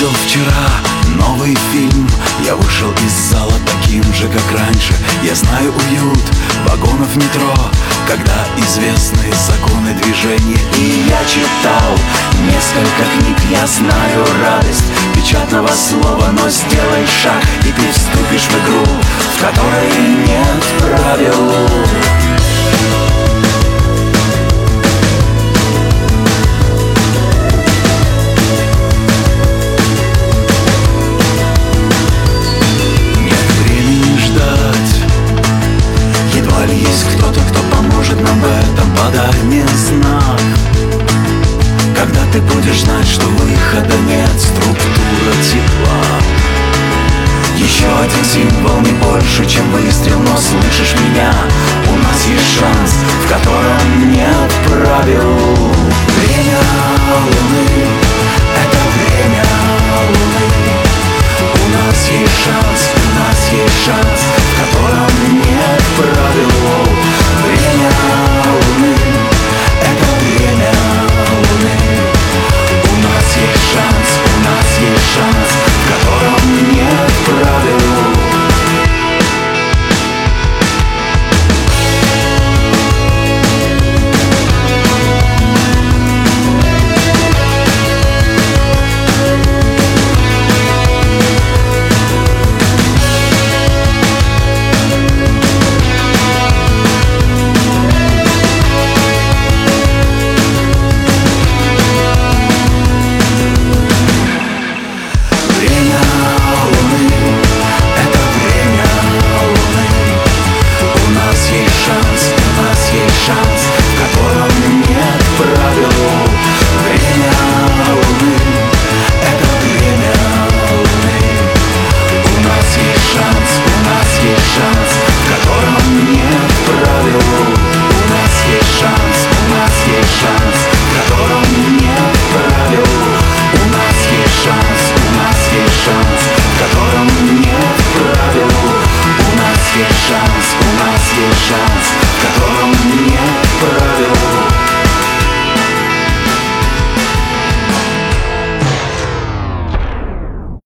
увидел вчера новый фильм. Я вышел из зала таким же, как раньше. Я знаю уют вагонов метро, когда известны законы движения. И я читал несколько книг, я знаю радость печатного слова. Но сделай шаг, и ты вступишь в игру, в которой нет правил. Подай мне знак, когда ты будешь знать, что выхода нет. Структура тепла. Еще один символ, не больше, чем выстрел. Но слышишь меня? У нас есть шанс, в котором нет правил. Время Луны — это время Луны. У нас есть шанс, у нас есть шанс, в котором нет правил. Время Луны — это время Луны. У нас есть шанс, у нас есть шанс, в котором нет правил. Шанс, у нас есть шанс, в котором нет правил.